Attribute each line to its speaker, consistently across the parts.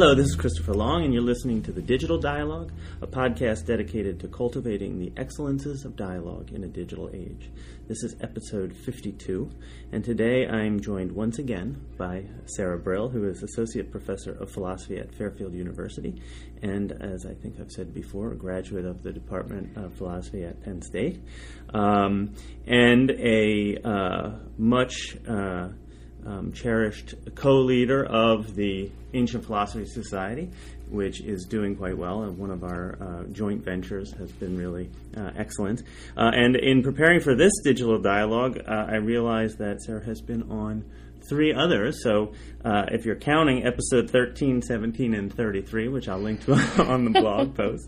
Speaker 1: Hello, this is Christopher Long, and you're listening to The Digital Dialogue, a podcast dedicated to cultivating the excellences of dialogue in a digital age. This is episode 52, and today I'm joined once again by Sarah Brill, who is Associate Professor of Philosophy at Fairfield University, and as I think I've said before, a graduate of the Department of Philosophy at Penn State, and a much cherished co-leader of the Ancient Philosophy Society, which is doing quite well, and one of our joint ventures has been really excellent. And in preparing for this digital dialogue, I realized that Sarah has been on 3 others, so if you're counting episode 13, 17, and 33, which I'll link to on the blog post.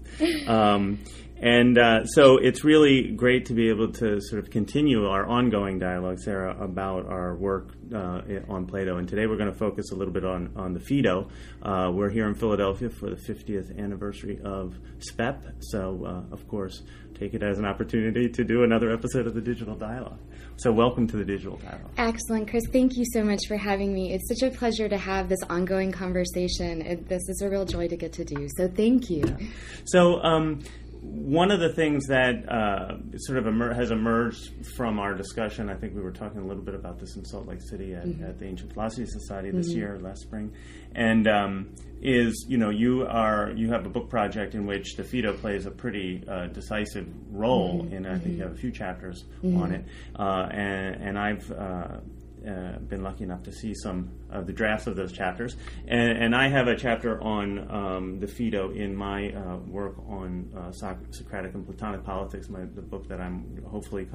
Speaker 1: So it's really great to be able to sort of continue our ongoing dialogue, Sarah, about our work on Plato. And today we're going to focus a little bit on the Phaedo. We're here in Philadelphia for the 50th anniversary of SPEP. So, of course, take it as an opportunity to do another episode of the Digital Dialogue. So welcome to the Digital Dialogue.
Speaker 2: Excellent, Chris. Thank you so much for having me. It's such a pleasure to have this ongoing conversation. This is a real joy to get to do. So thank you.
Speaker 1: Yeah. So, one of the things that sort of has emerged from our discussion, I think we were talking a little bit about this in Salt Lake City at the Ancient Philosophy Society this year, last spring, and is, you have a book project in which the Phaedo plays a pretty decisive role, and I think you have a few chapters on it, and I've been lucky enough to see some of the drafts of those chapters, and I have a chapter on the Phaedo in my work on Socratic and Platonic politics, the book that I'm hopefully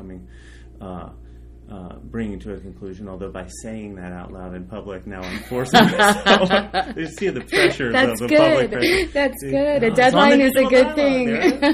Speaker 1: bringing to a conclusion, although by saying that out loud in public, now I'm forcing myself. You see the pressures of the public. Right?
Speaker 2: That's good. A deadline is a good thing.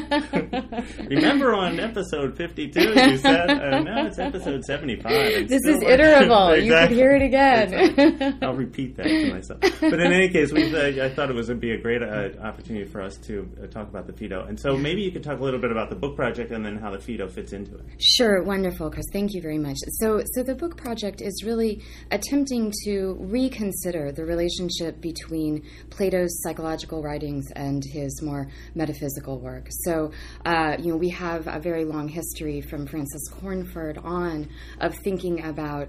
Speaker 1: Remember on episode 52, you said, no, it's episode 75.
Speaker 2: This is iterable. Exactly. You could hear it again.
Speaker 1: Exactly. I'll repeat that to myself. But in any case, I thought it would be a great opportunity for us to talk about the Phaedo. And so maybe you could talk a little bit about the book project and then how the Phaedo fits into it.
Speaker 2: Sure. Wonderful, Chris. Thank you very much. So the book project is really attempting to reconsider the relationship between Plato's psychological writings and his more metaphysical work. So, we have a very long history from Francis Cornford on of thinking about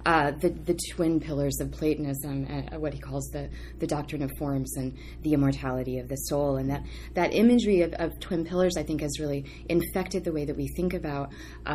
Speaker 2: the twin pillars of Platonism, what he calls the doctrine of forms and the immortality of the soul. And that imagery of twin pillars, I think, has really infected the way that we think about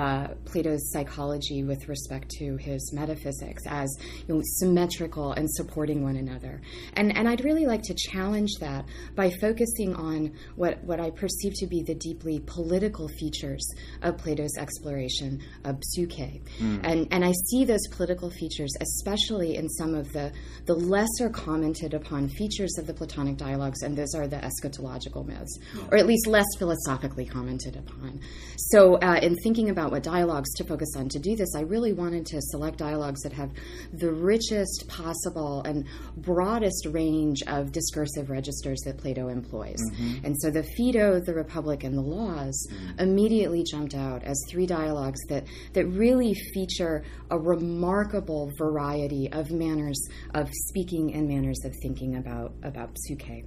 Speaker 2: Plato's psychology with respect to his metaphysics as symmetrical and supporting one another. And I'd really like to challenge that by focusing on what I perceive to be the deeply political features of Plato's exploration of psyche. And I see those political features, especially in some of the lesser commented upon features of the Platonic dialogues, and those are the eschatological myths, or at least less philosophically commented upon. So in thinking about what dialogues to focus on to do this, I really wanted to select dialogues that have the richest possible and broadest range of discursive registers that Plato employs. And so the Phaedo, the Republic, and the Laws immediately jumped out as 3 dialogues that really feature a remarkable variety of manners of speaking and manners of thinking about psyche.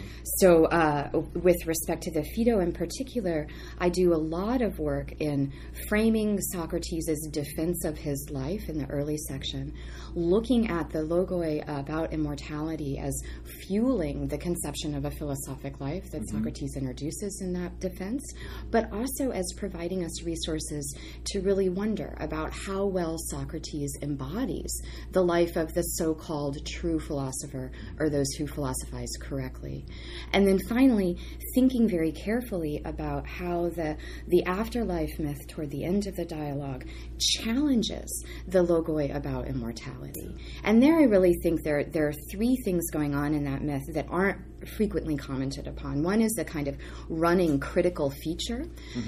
Speaker 2: So with respect to the Phaedo in particular, I do a lot of work in framing Socrates' defense of his life in the early section, looking at the logoi about immortality as fueling the conception of a philosophic life that Socrates introduces in that defense, but also as providing us resources to really wonder about how well Socrates embodies the life of the so-called true philosopher, or those who philosophize correctly. And then finally, thinking very carefully about how the afterlife myth toward the end of the dialogue challenges the logoi about immortality. And there I really think there are 3 things going on in that myth that aren't frequently commented upon. One is the kind of running critical feature.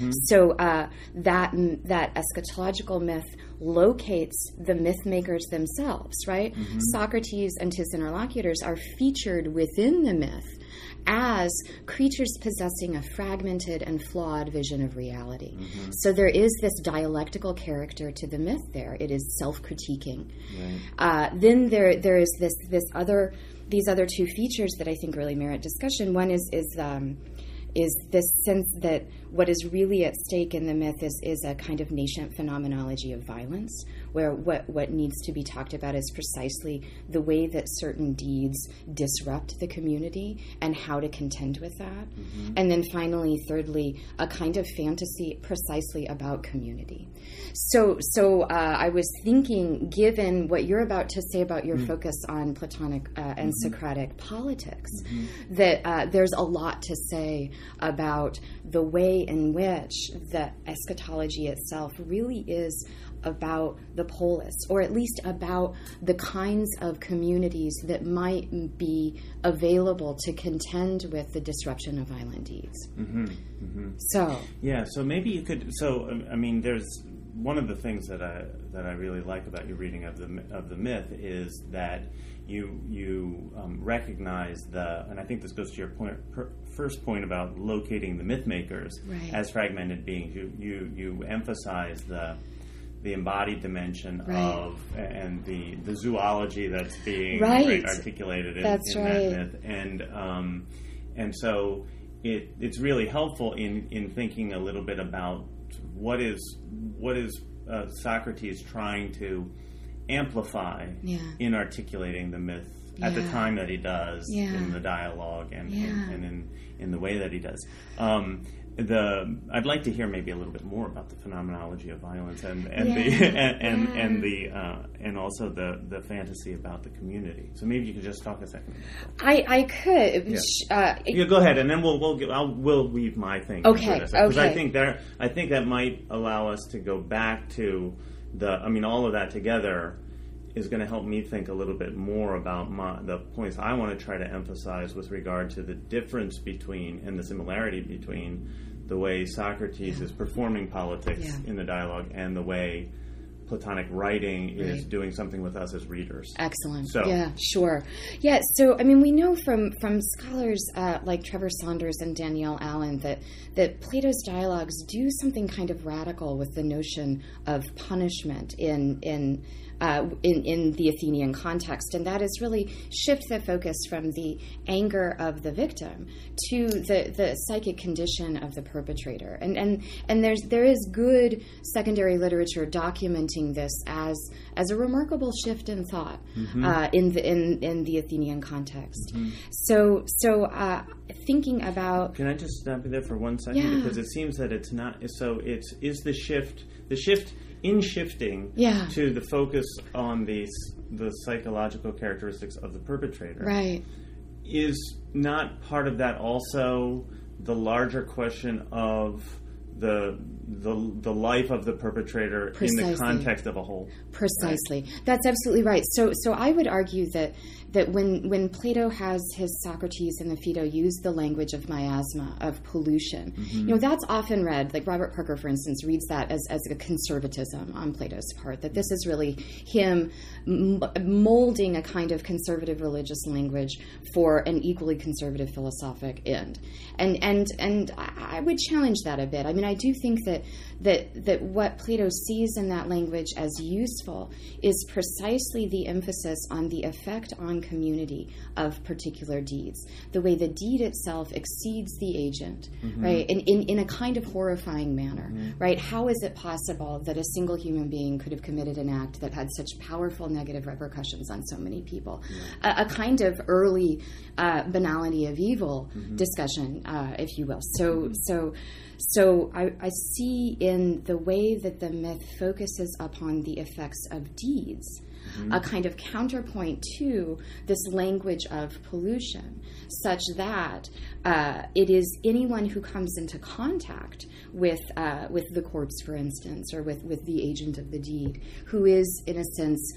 Speaker 2: So that eschatological myth locates the myth makers themselves, right? Socrates and his interlocutors are featured within the myth as creatures possessing a fragmented and flawed vision of reality. So there is this dialectical character to the myth there. It is self-critiquing. Then there is this other these other two features that I think really merit discussion. One is this sense that what is really at stake in the myth is a kind of nascent phenomenology of violence, where what needs to be talked about is precisely the way that certain deeds disrupt the community and how to contend with that. Mm-hmm. And then finally, thirdly, a kind of fantasy precisely about community. So I was thinking, given what you're about to say about your focus on Platonic and Socratic politics, that there's a lot to say about the way in which the eschatology itself really is about the polis, or at least about the kinds of communities that might be available to contend with the disruption of violent deeds. So
Speaker 1: maybe you could. I mean, there's one of the things that I really like about your reading of the myth is that you recognize and I think this goes to your first point about locating the myth makers as fragmented beings. You emphasize the embodied dimension of and the zoology that's being articulated in that myth, and so it's really helpful in thinking a little bit about what is Socrates trying to amplify in articulating the myth at the time that he does in the dialogue and in the way that he does. I'd like to hear maybe a little bit more about the phenomenology of violence and also the fantasy about the community. So maybe you could just talk a second.
Speaker 2: I could.
Speaker 1: Go ahead, and then we'll weave my thing.
Speaker 2: Okay.
Speaker 1: Because I think that might allow us to go back to all of that together is going to help me think a little bit more about the points I want to try to emphasize with regard to the difference between and the similarity between the way Socrates is performing politics in the dialogue and the way Platonic writing is doing something with us as readers.
Speaker 2: Excellent. So we know from scholars like Trevor Saunders and Danielle Allen that Plato's dialogues do something kind of radical with the notion of punishment in the Athenian context, and that is really shift the focus from the anger of the victim to the psychic condition of the perpetrator. And there is good secondary literature documenting this as a remarkable shift in thought in the Athenian context. So thinking about,
Speaker 1: can I just stop you there for 1 second, because it seems that it's not. So it's the shift in shifting to the focus on the psychological characteristics of the perpetrator, is not part of that also the larger question of the life of the perpetrator in the context of a whole?
Speaker 2: Precisely. Right? That's absolutely right. So I would argue that when Plato has his Socrates and the Phaedo use the language of miasma, of pollution, that's often read, like Robert Parker, for instance, reads that as a conservatism on Plato's part, that this is really him molding a kind of conservative religious language for an equally conservative philosophic end. And I would challenge that a bit. I mean, I do think that what Plato sees in that language as useful is precisely the emphasis on the effect on community of particular deeds, the way the deed itself exceeds the agent, right, in a kind of horrifying manner, right? How is it possible that a single human being could have committed an act that had such powerful negative repercussions on so many people? A kind of early banality of evil discussion, if you will. So I see in the way that the myth focuses upon the effects of deeds a kind of counterpoint to this language of pollution, such that it is anyone who comes into contact with the corpse, for instance, or with the agent of the deed, who is, in a sense,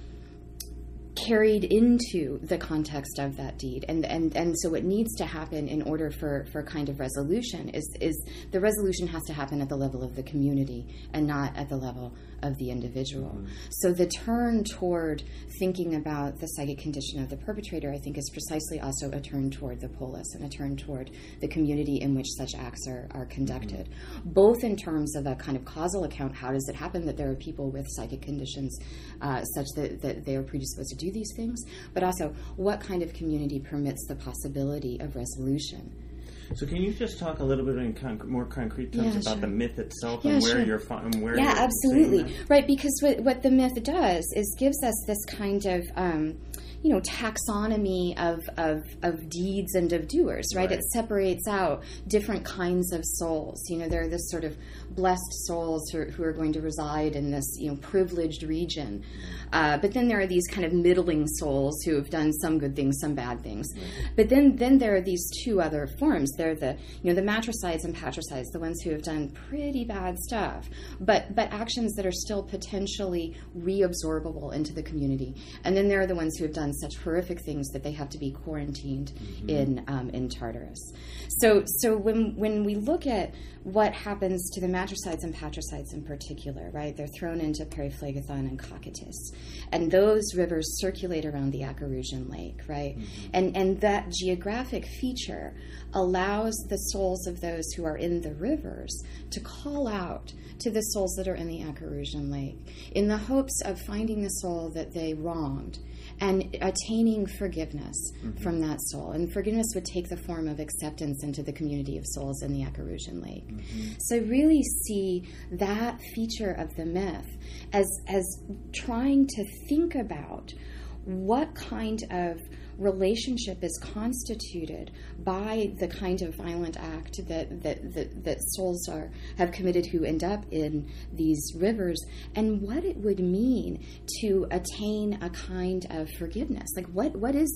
Speaker 2: carried into the context of that deed, and so what needs to happen in order for kind of resolution is the resolution has to happen at the level of the community and not at the level of the individual. So the turn toward thinking about the psychic condition of the perpetrator, I think, is precisely also a turn toward the polis and a turn toward the community in which such acts are conducted, both in terms of a kind of causal account. How does it happen that there are people with psychic conditions such that they are predisposed to do do these things, but also what kind of community permits the possibility of resolution.
Speaker 1: So can you just talk a little bit in more concrete terms about the myth itself and where you're and where?
Speaker 2: Yeah, absolutely. Right, because what the myth does is gives us this kind of taxonomy of deeds and of doers, right? It separates out different kinds of souls. There are this sort of blessed souls who are going to reside in this, privileged region. But then there are these kind of middling souls who have done some good things, some bad things. But then there are these two other forms. They're the matricides and patricides, the ones who have done pretty bad stuff, but actions that are still potentially reabsorbable into the community. And then there are the ones who have done such horrific things that they have to be quarantined in Tartarus. So when we look at what happens to the matricides and patricides in particular, right, they're thrown into Periphlegathon and Cocytus, and those rivers circulate around the Acherusian Lake, right, and that geographic feature allows the souls of those who are in the rivers to call out to the souls that are in the Acherusian Lake in the hopes of finding the soul that they wronged and attaining forgiveness from that soul. And forgiveness would take the form of acceptance into the community of souls in the Acherusian Lake. So really see that feature of the myth as trying to think about what kind of relationship is constituted by the kind of violent act that souls have committed who end up in these rivers, and what it would mean to attain a kind of forgiveness. Like what is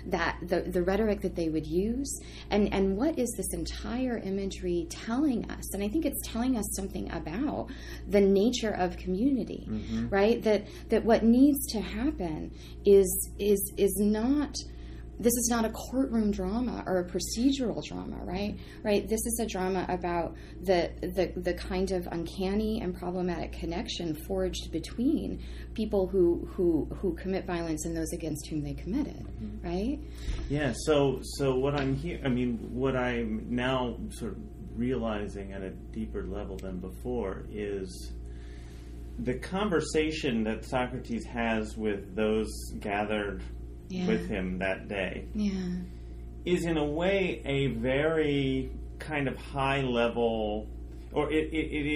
Speaker 2: the rhetoric that they would use, and what is this entire imagery telling us? And I think it's telling us something about the nature of community, right? That what needs to happen is not. This is not a courtroom drama or a procedural drama, right? Right. This is a drama about the kind of uncanny and problematic connection forged between people who commit violence and those against whom they committed, right?
Speaker 1: Yeah. So what what I'm now sort of realizing at a deeper level than before is the conversation that Socrates has with those gathered with him that day is in a way a very kind of high level, or it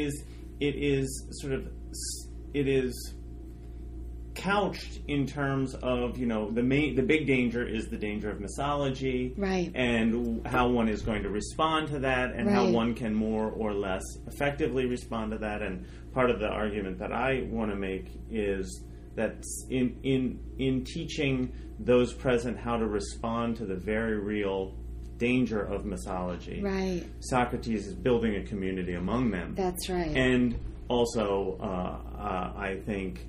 Speaker 1: is couched in terms of the big danger is the danger of mythology,
Speaker 2: right,
Speaker 1: and how one is going to respond to that, and how one can more or less effectively respond to that. And part of the argument that I want to make is that in teaching those present how to respond to the very real danger of mythology, right, Socrates is building a community among them.
Speaker 2: That's right.
Speaker 1: And also, I think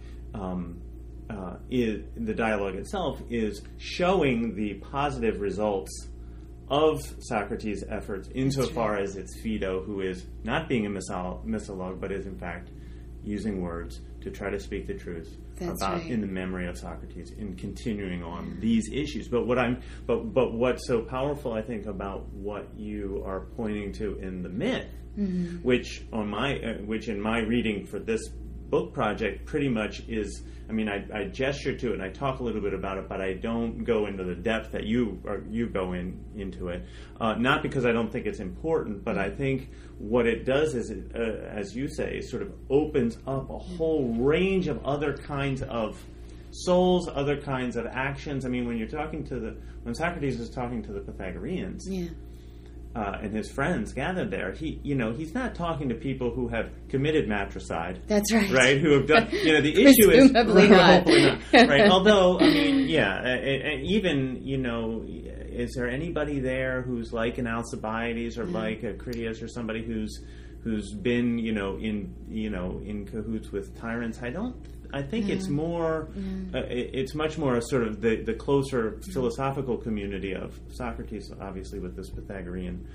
Speaker 1: the dialogue itself is showing the positive results of Socrates' efforts insofar as it's Phaedo who is not being a mythologue, but is in fact using words to try to speak the truth in the memory of Socrates, in continuing on these issues. But what's so powerful, I think, about what you are pointing to in the myth, which in my reading for this book project pretty much is, I gesture to it and I talk a little bit about it, but I don't go into the depth that you go into it. Not because I don't think it's important, but I think what it does is, as you say, sort of opens up a whole range of other kinds of souls, other kinds of actions. When Socrates is talking to the Pythagoreans, and his friends gathered there, he's not talking to people who have committed matricide.
Speaker 2: That's right.
Speaker 1: Right? Who have done, the issue is
Speaker 2: hopefully not.
Speaker 1: Right? Although, even, is there anybody there who's like an Alcibiades or like a Critias or somebody who's been, in cahoots with tyrants? I think it's more, it's much more a sort of the closer philosophical community of Socrates, obviously with this Pythagorean,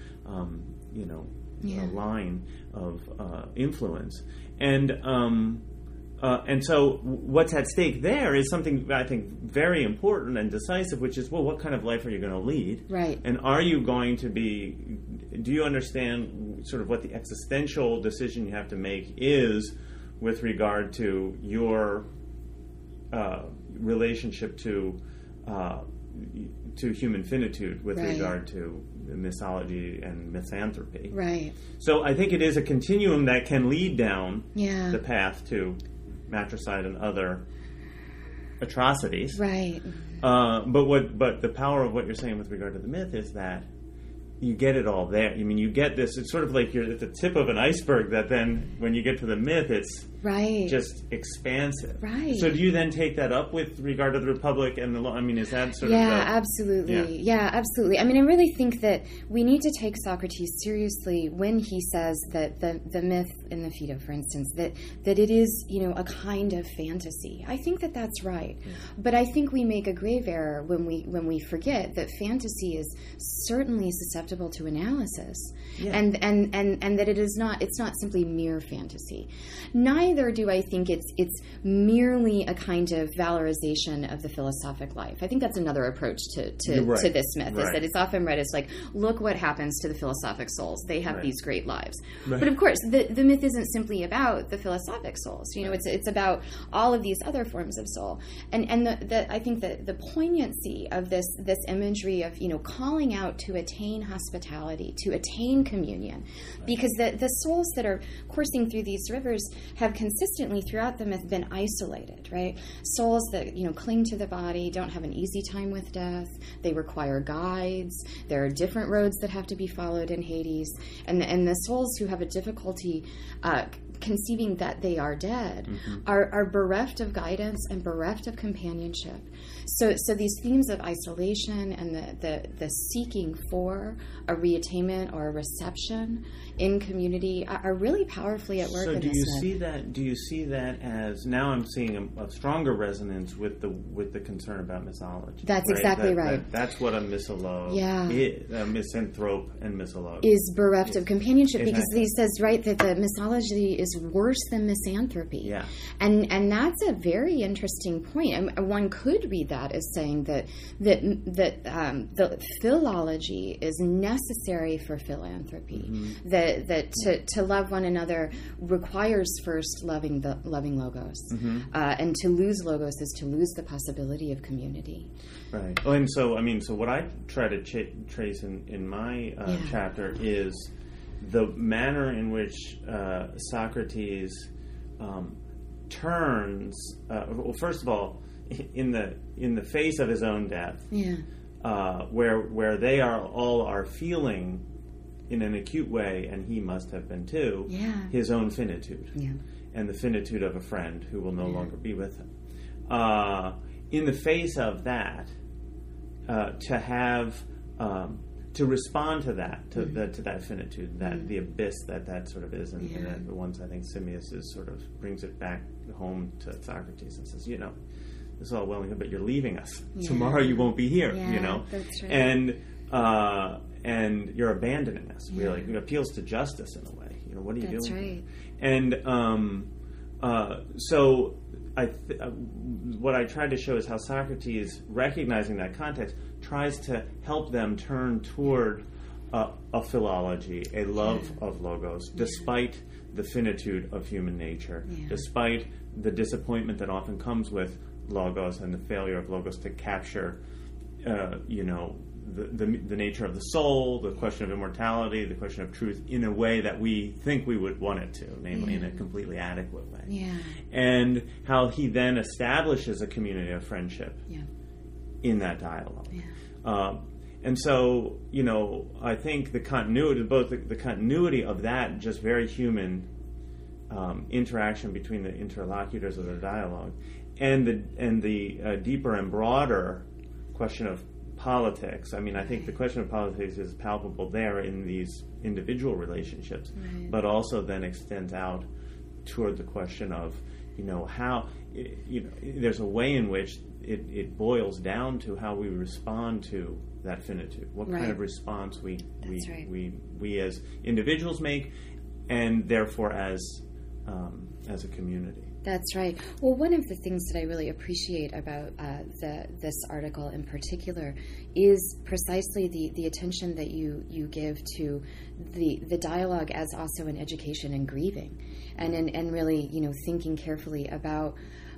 Speaker 1: line of influence. And so what's at stake there is something I think very important and decisive, which is, what kind of life are you going to lead?
Speaker 2: Right.
Speaker 1: And are you going to do you understand sort of what the existential decision you have to make is with regard to your relationship to human finitude with regard to mythology and misanthropy.
Speaker 2: Right.
Speaker 1: So I think it is a continuum that can lead down the path to matricide and other atrocities.
Speaker 2: Right.
Speaker 1: But the power of what you're saying with regard to the myth is that you get it all there. I mean, you get this. It's sort of like you're at the tip of an iceberg that then, when you get to the myth, it's just expansive.
Speaker 2: Right.
Speaker 1: So do you then take that up with regard to the Republic and the law? I mean, is that sort of
Speaker 2: absolutely. Yeah, absolutely. I mean, I really think that we need to take Socrates seriously when he says that the myth in the Phaedo, for instance, that it is, a kind of fantasy. I think that that's right. Yeah. But I think we make a grave error when we forget that fantasy is certainly susceptible to analysis, and that it's not simply mere fantasy. Neither do I think it's merely a kind of valorization of the philosophic life. I think that's another approach to this myth, is that it's often read as like, look what happens to the philosophic souls. They have these great lives. But of course, the myth isn't simply about the philosophic souls. It's about all of these other forms of soul. And I think that the poignancy of this imagery of calling out to attain hospitality, to attain communion, because the souls that are coursing through these rivers have consistently throughout the myth been isolated, right? Souls that cling to the body, don't have an easy time with death. They require guides. There are different roads that have to be followed in Hades, and the souls who have a difficulty conceiving that they are dead are bereft of guidance and bereft of companionship. So these themes of isolation and the seeking for a reattainment or a reception in community are really powerfully at work.
Speaker 1: So
Speaker 2: in
Speaker 1: do
Speaker 2: this
Speaker 1: you
Speaker 2: myth.
Speaker 1: see that? Do you see that as, now I'm seeing a stronger resonance with the concern about mythology?
Speaker 2: That's exactly right.
Speaker 1: That's what a mythologue is, a misanthrope and mythologue
Speaker 2: is bereft of companionship, because he says that the mythology is worse than misanthropy.
Speaker 1: Yeah.
Speaker 2: And that's a very interesting point. And one could read that as saying that the philology is necessary for philanthropy. That to love one another requires first loving Logos, and to lose Logos is to lose the possibility of community.
Speaker 1: Right. Oh, and so what I try to trace in my chapter is the manner in which Socrates turns. Well, first of all, in the face of his own death, where they all are feeling in an acute way, and he must have been too, his own finitude, and the finitude of a friend who will no longer be with him. In the face of that, to respond to that, to that finitude, that the abyss that sort of is, and the ones I think Simmias is sort of brings it back home to Socrates and says, this is all well and good, but you're leaving us. Tomorrow you won't be here.
Speaker 2: That's right.
Speaker 1: And you're abandoning us. Really, it appeals to justice in a way. What are you doing?
Speaker 2: That's right.
Speaker 1: And so what I tried to show is how Socrates, recognizing that context, tries to help them turn toward a philology, a love of Logos, despite the finitude of human nature, despite the disappointment that often comes with Logos and the failure of Logos to capture, the nature of the soul, the question of immortality, the question of truth in a way that we think we would want it to, namely in a completely adequate way.
Speaker 2: Yeah.
Speaker 1: And how he then establishes a community of friendship in that dialogue. Yeah. And so, I think the continuity, both the continuity of that just very human interaction between the interlocutors of the dialogue, and the deeper and broader question of politics. I think the question of politics is palpable there in these individual relationships, but also then extends out toward the question of, how, there's a way in which it boils down to how we respond to that finitude. What kind of response we as individuals make, and therefore as a community.
Speaker 2: That's right. Well, one of the things that I really appreciate about this article in particular is precisely the attention that you give to the dialogue as also an education in grieving, and really thinking carefully about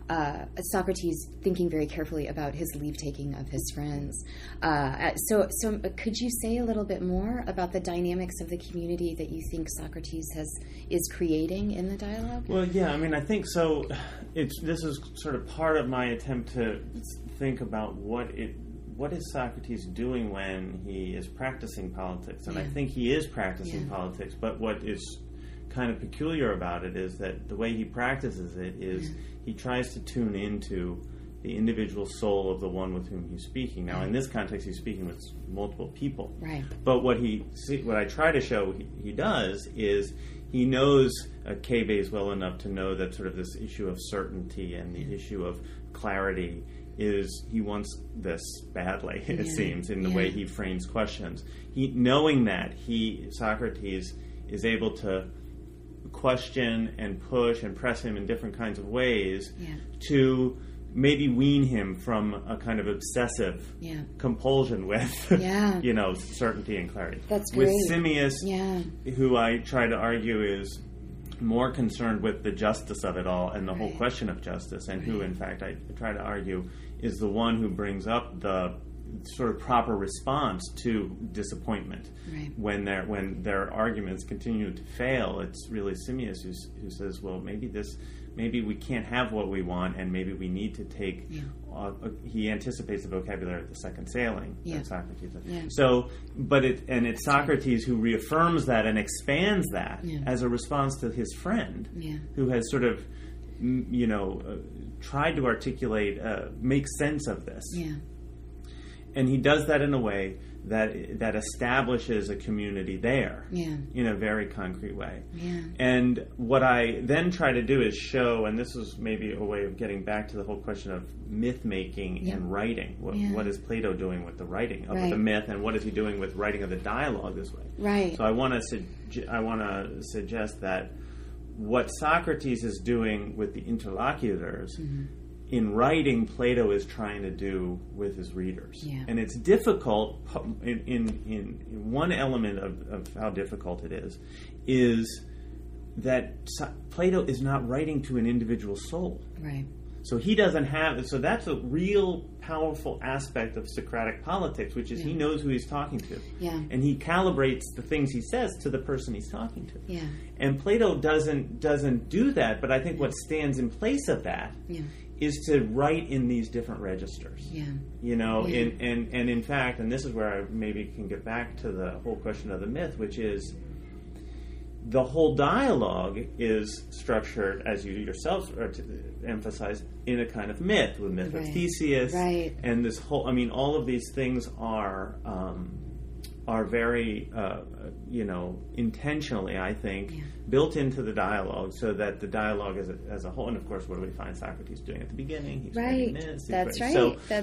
Speaker 2: Socrates thinking very carefully about his leave-taking of his friends. So could you say a little bit more about the dynamics of the community that you think Socrates is creating in the dialogue?
Speaker 1: Well, yeah, I mean, I think so. This is sort of part of my attempt to think about what is Socrates doing when he is practicing politics, and I think he is practicing politics, but what is kind of peculiar about it is that the way he practices it is he tries to tune into the individual soul of the one with whom he's speaking. Now, in this context, he's speaking with multiple people.
Speaker 2: Right.
Speaker 1: But what I try to show he does is he knows Kebes well enough to know that sort of this issue of certainty and the issue of clarity he wants this badly, it seems, in the way he frames questions. Knowing that, Socrates is able to question and push and press him in different kinds of ways to maybe wean him from a kind of obsessive compulsion with certainty and clarity.
Speaker 2: That's great.
Speaker 1: With Simmias, who I try to argue is more concerned with the justice of it all and the whole question of justice, and who, in fact, I try to argue is the one who brings up the sort of proper response to disappointment. When their arguments continue to fail, it's really Simmias who says, well, maybe we can't have what we want, and maybe we need to take. He anticipates the vocabulary of the second sailing. Socrates. So, it's Socrates who reaffirms that and expands that as a response to his friend, who has sort of, tried to articulate, make sense of this. And he does that in a way that establishes a community there in a very concrete way. And what I then try to do is show, and this is maybe a way of getting back to the whole question of myth-making and writing. What is Plato doing with the writing of the myth, and what is he doing with writing of the dialogue this way? So I want to suggest that what Socrates is doing with the interlocutors in writing, Plato is trying to do with his readers. And it's difficult, in one element of how difficult it is that Plato is not writing to an individual soul. So he doesn't have, so that's a real powerful aspect of Socratic politics, which is he knows who he's talking to. And he calibrates the things he says to the person he's talking to. And Plato doesn't do that, but I think what stands in place of that is to write in these different registers. And in fact, and this is where I maybe can get back to the whole question of the myth, which is the whole dialogue is structured, as you yourself emphasize, in a kind of myth, with myth of Theseus, and this whole, all of these things are very, intentionally, I think, built into the dialogue, so that the dialogue as a whole, and of course, what do we find Socrates doing at the beginning? He's writing this.
Speaker 2: That's right.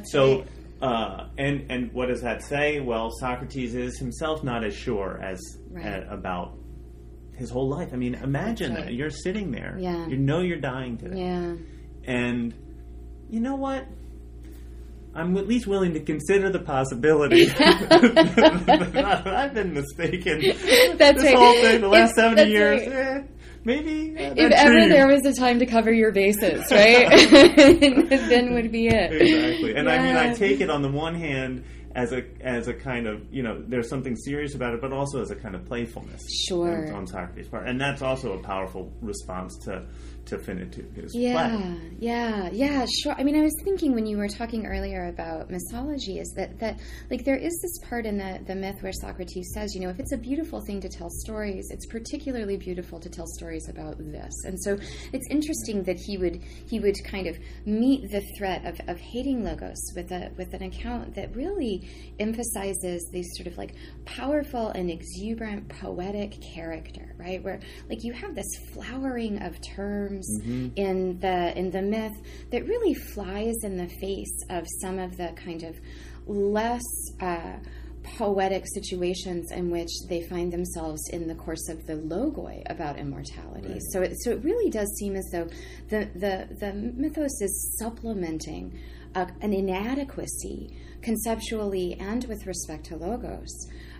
Speaker 1: And what does that say? Well, Socrates is himself not as sure about his whole life. Imagine that you're sitting there, you know you're dying today, and you know what? I'm at least willing to consider the possibility that I've been mistaken.
Speaker 2: That's
Speaker 1: this whole thing, the last 70 years. Maybe.
Speaker 2: If ever there was a time to cover your bases, right? Then would be it.
Speaker 1: Exactly. And I take it on the one hand as a kind of, there's something serious about it, but also as a kind of playfulness on Socrates' part. And that's also a powerful response to his play.
Speaker 2: Yeah, sure. I was thinking when you were talking earlier about mythology, is that like there is this part in the myth where Socrates says, if it's a beautiful thing to tell stories, it's particularly beautiful to tell stories about this. And so it's interesting that he would kind of meet the threat of hating Logos with an account that really emphasizes these sort of like powerful and exuberant poetic character, right? Where like you have this flowering of terms in the myth that really flies in the face of some of the kind of less poetic situations in which they find themselves in the course of the logoi about immortality. So it really does seem as though the mythos is supplementing an inadequacy conceptually and with respect to Logos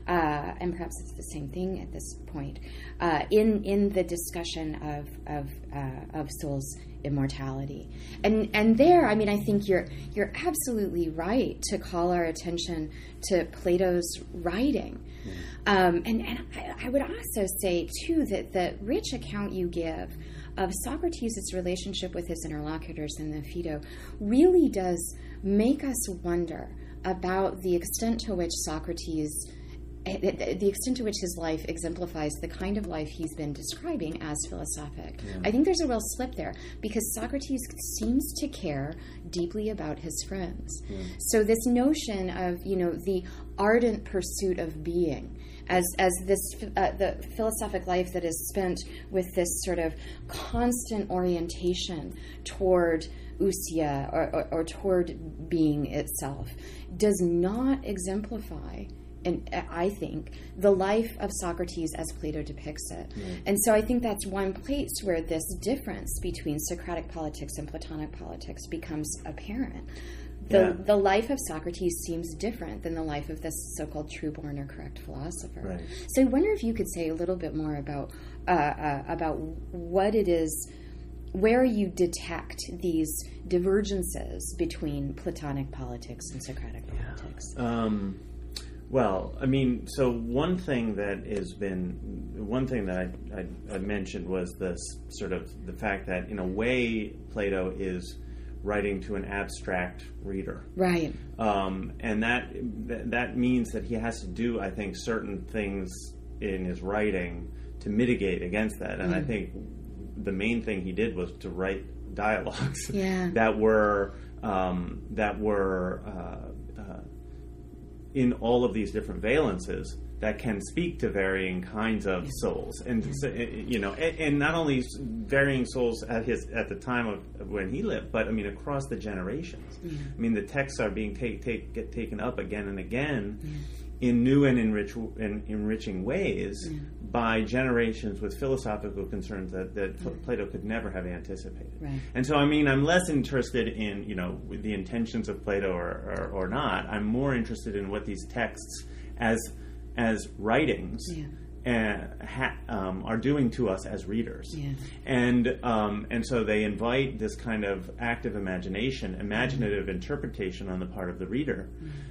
Speaker 2: and perhaps it's the same thing at this point, in the discussion of soul's immortality. And there, I mean, I think you're absolutely right to call our attention to Plato's writing. And I would also say, too, that the rich account you give of Socrates' relationship with his interlocutors in the Phaedo really does make us wonder about the extent to which his life exemplifies the kind of life he's been describing as philosophic. Yeah. I think there's a real slip there, because Socrates seems to care deeply about his friends. Yeah. So this notion of, the ardent pursuit of being, as this the philosophic life that is spent with this sort of constant orientation toward ousia, or toward being itself, does not exemplify, and I think, the life of Socrates as Plato depicts it. Mm. And so I think that's one place where this difference between Socratic politics and Platonic politics becomes apparent. The life of Socrates seems different than the life of this so-called true-born or correct philosopher. Right. So I wonder if you could say a little bit more about what it is, where you detect these divergences between Platonic politics and Socratic politics.
Speaker 1: Well, I mean, so one thing that I mentioned was this sort of the fact that, in a way, Plato is writing to an abstract reader,
Speaker 2: right?
Speaker 1: And that means that he has to do, I think, certain things in his writing to mitigate against that. And I think the main thing he did was to write dialogues that were in all of these different valences that can speak to varying kinds of souls, and and not only varying souls at the time of when he lived, but I mean across the generations. I mean, the texts are being get taken up again and again in new and enriching ways by generations with philosophical concerns that Plato could never have anticipated.
Speaker 2: Right.
Speaker 1: And so, I mean, I'm less interested in the intentions of Plato or not. I'm more interested in what these texts as writings are doing to us as readers. Yeah. And so they invite this kind of active imagination, imaginative interpretation on the part of the reader.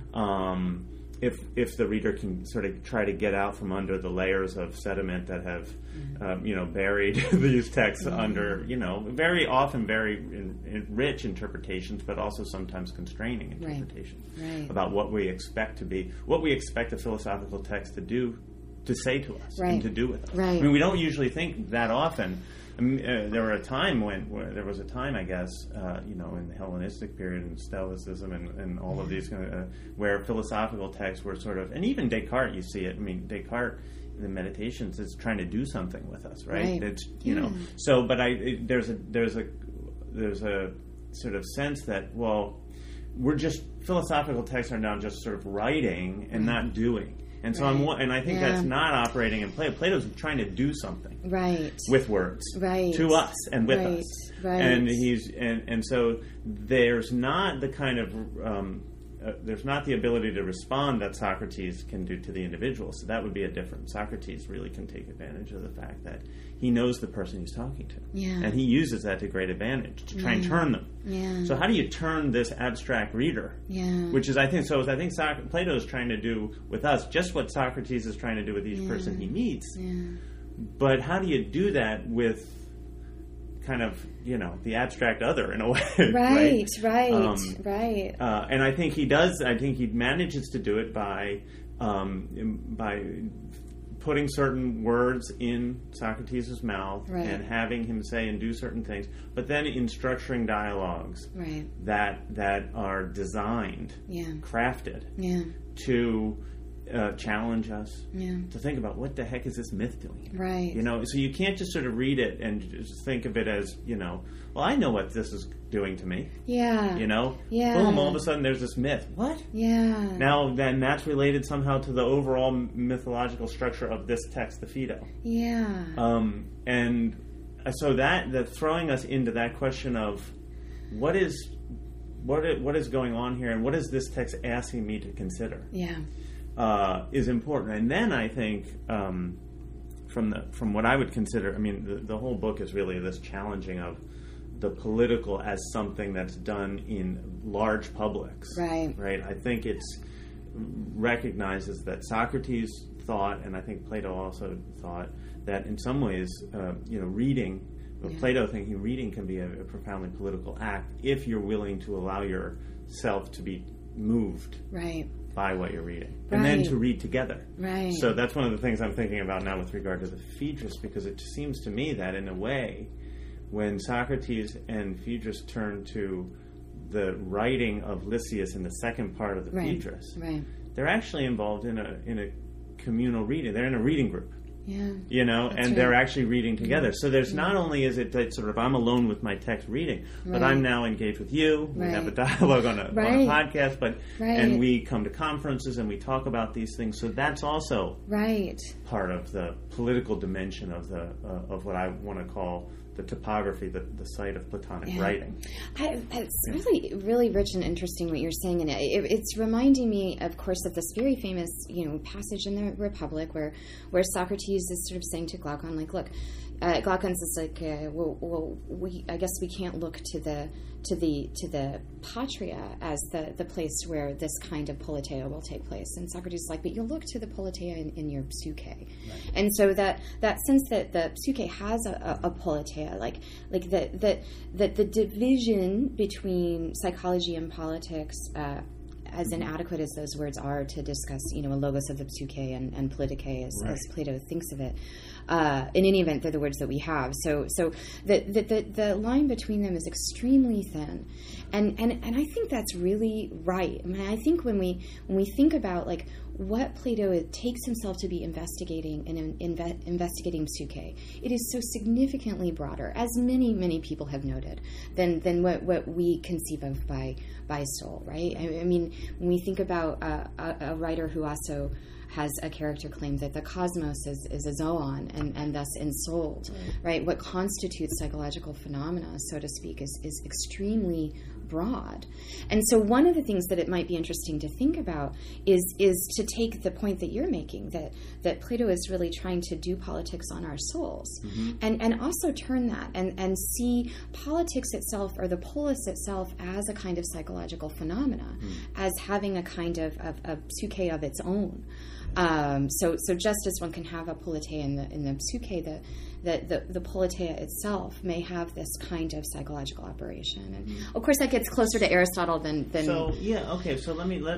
Speaker 1: If the reader can sort of try to get out from under the layers of sediment that have, buried these texts under, very often very rich interpretations, but also sometimes constraining interpretations about what we expect a philosophical text to say to us and to do with us.
Speaker 2: Right.
Speaker 1: I mean, we don't usually think that often. I mean, there was a time, I guess, in the Hellenistic period and Stoicism and all of these where philosophical texts were sort of, and even Descartes, you see it. I mean, Descartes in the Meditations is trying to do something with us, right? It's So, but there's a sort of sense that, well, we're just, philosophical texts are now just sort of writing and not doing. And so I think that's not operating in Plato. Plato's trying to do something with words to us and with us.
Speaker 2: Right.
Speaker 1: And so there's not the kind of there's not the ability to respond that Socrates can do to the individual. So that would be a difference. Socrates really can take advantage of the fact that he knows the person he's talking to.
Speaker 2: Yeah.
Speaker 1: And he uses that to great advantage to try and turn them.
Speaker 2: Yeah.
Speaker 1: So how do you turn this abstract reader?
Speaker 2: Yeah.
Speaker 1: Which is, I think Plato is trying to do with us just what Socrates is trying to do with each person he meets. Yeah. But how do you do that with kind of, the abstract other in a way?
Speaker 2: Right.
Speaker 1: And I think he does. I think he manages to do it by putting certain words in Socrates' mouth and having him say and do certain things, but then in structuring dialogues that are designed, crafted to challenge us to think about what the heck is this myth doing?
Speaker 2: Right.
Speaker 1: So you can't just sort of read it and just think of it as, well, I know what this is doing to me.
Speaker 2: Yeah.
Speaker 1: Yeah. Boom, all of a sudden there's this myth. What?
Speaker 2: Yeah.
Speaker 1: Now then that's related somehow to the overall mythological structure of this text, the Phaedo.
Speaker 2: Yeah.
Speaker 1: And so that throwing us into that question of what is going on here and what is this text asking me to consider?
Speaker 2: Yeah.
Speaker 1: is important. And then I think from what I would consider, I mean, the whole book is really this challenging of the political as something that's done in large publics. Right. I think it's recognizes that Socrates thought, and I think Plato also thought, that in some ways, reading, Plato thinking reading can be a profoundly political act if you're willing to allow yourself to be moved by what you're reading, and then to read together. So that's one of the things I'm thinking about now with regard to the Phaedrus, because it seems to me that in a way, when Socrates and Phaedrus turn to the writing of Lysias in the second part of the Phaedrus, they're actually involved in a communal reading. They're in a reading group. And they're actually reading together. So there's not only is it that sort of I'm alone with my text reading, but I'm now engaged with you. We have a dialogue on a podcast, and we come to conferences and we talk about these things. So that's also part of the political dimension of what I want to call the topography, the site of Platonic writing.
Speaker 2: It's really, really rich and interesting what you're saying, and it's reminding me, of course, of this very famous, passage in the Republic where Socrates is sort of saying to Glaucon, like, look, Glaucon's is like, I guess we can't look to the Patria as the place where this kind of politeia will take place. And Socrates is like, but you'll look to the politeia in your psyche. And so that sense that the psyche has a politeia, like that the division between psychology and politics, as inadequate as those words are to discuss, a logos of the psyche and politicae as Plato thinks of it. In any event, they're the words that we have. So the line between them is extremely thin, and I think that's really right. I mean, I think when we think about like what Plato takes himself to be investigating and investigating psyche, it is so significantly broader, as many people have noted, than what we conceive of by soul. Right? I mean, when we think about a writer who also has a character claim that the cosmos is a zoon and thus ensouled, right? What constitutes psychological phenomena, so to speak, is extremely broad. And so one of the things that it might be interesting to think about is to take the point that you're making, that Plato is really trying to do politics on our souls, and also turn that and see politics itself, or the polis itself, as a kind of psychological phenomena, as having a kind of psyche of its own. So just as one can have a politeia in the psyche, the politeia itself may have this kind of psychological operation, and of course that gets closer to Aristotle than.
Speaker 1: So okay. So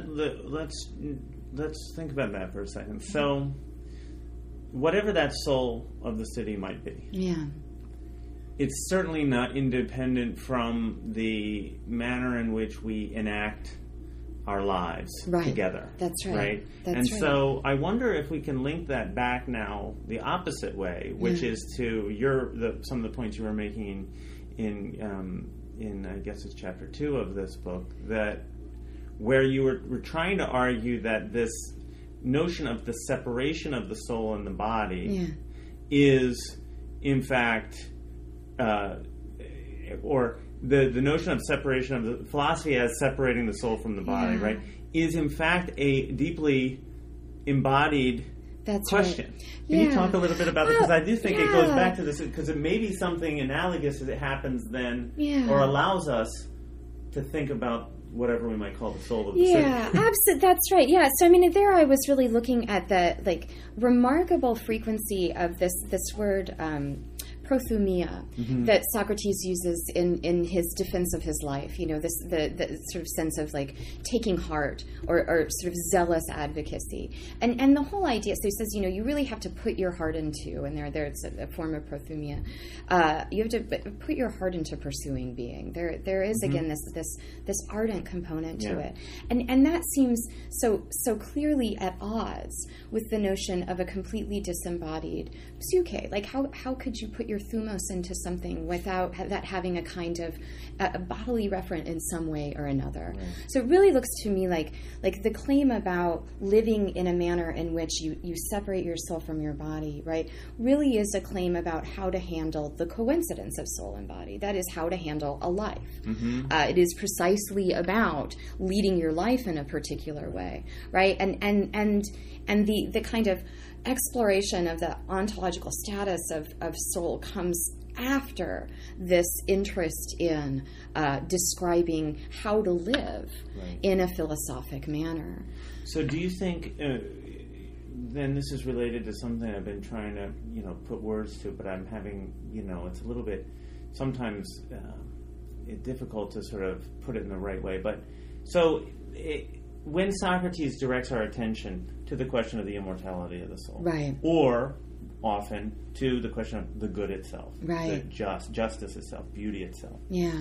Speaker 1: let's think about that for a second. So whatever that soul of the city might be, it's certainly not independent from the manner in which we enact our lives together.
Speaker 2: That's right.
Speaker 1: So I wonder if we can link that back now the opposite way, which is to some of the points you were making in I guess it's chapter 2 of this book, that where you were trying to argue that this notion of the separation of the soul and the body is in fact or the notion of separation of the philosophy as separating the soul from the body, right, is in fact a deeply embodied question. Can you talk a little bit about that? Because I do think it goes back to this, because it may be something analogous as it happens then, or allows us to think about whatever we might call the soul of the city.
Speaker 2: Absolutely. That's right. Yeah. So I mean, there I was really looking at the remarkable frequency of this word. Prothumia that Socrates uses in his defense of his life, the sort of sense of like taking heart or sort of zealous advocacy, and the whole idea. So he says, you really have to put your heart into, and there's a form of prothumia. You have to put your heart into pursuing being. There is again this ardent component to it, and that seems so clearly at odds with the notion of a completely disembodied psyche. Like how could you put your thumos into something without that having a kind of a bodily referent in some way or another. Right. So it really looks to me like the claim about living in a manner in which you separate your soul from your body, right, really is a claim about how to handle the coincidence of soul and body. That is how to handle a life. Mm-hmm. It is precisely about leading your life in a particular way, right? And the kind of exploration of the ontological status of soul comes after this interest in describing how to live in a philosophic manner.
Speaker 1: So do you think, then this is related to something I've been trying to, put words to, but I'm having, it's a little bit, sometimes difficult to sort of put it in the right way. But so when Socrates directs our attention to the question of the immortality of the soul,
Speaker 2: right,
Speaker 1: or often to the question of the good itself,
Speaker 2: right,
Speaker 1: the justice itself, beauty itself,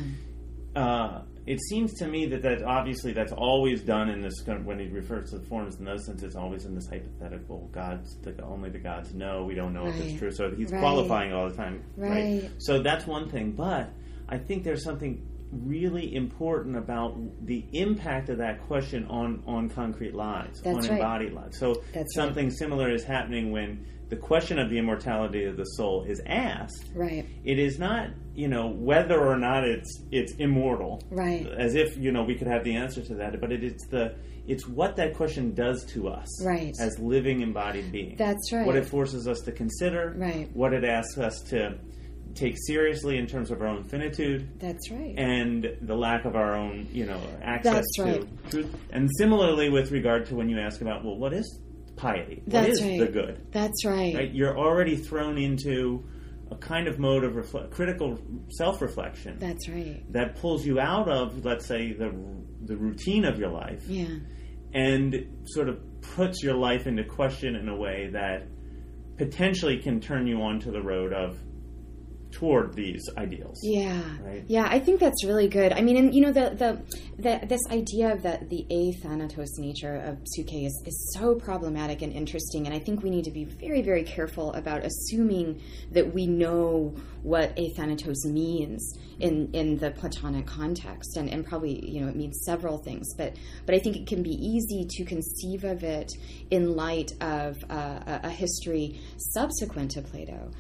Speaker 2: it
Speaker 1: seems to me that obviously that's always done in this, when he refers to the forms in those senses, it's always in this hypothetical, only the gods know, we don't know if it's true, so he's qualifying all the time, right? So that's one thing, but I think there's something really important about the impact of that question on concrete lives, on embodied lives. So something similar is happening when the question of the immortality of the soul is asked.
Speaker 2: Right.
Speaker 1: It is not, whether or not it's immortal.
Speaker 2: Right.
Speaker 1: As if, we could have the answer to that, but it's what that question does to us as living embodied beings.
Speaker 2: That's right.
Speaker 1: What it forces us to consider.
Speaker 2: Right.
Speaker 1: What it asks us to take seriously in terms of our own finitude.
Speaker 2: That's right.
Speaker 1: And the lack of our own, access to truth. And similarly with regard to when you ask about, well, what is piety? What is the good?
Speaker 2: That's right.
Speaker 1: You're already thrown into a kind of mode of critical self-reflection.
Speaker 2: That's right.
Speaker 1: That pulls you out of, let's say, the routine of your life.
Speaker 2: Yeah.
Speaker 1: And sort of puts your life into question in a way that potentially can turn you onto the road toward these ideals.
Speaker 2: Yeah.
Speaker 1: Right?
Speaker 2: Yeah, I think that's really good. I mean, and this idea of the athanatos nature of Psuche is so problematic and interesting, and I think we need to be very, very careful about assuming that we know what athanatos means in the Platonic context, and probably, it means several things, but I think it can be easy to conceive of it in light of a history subsequent to Plato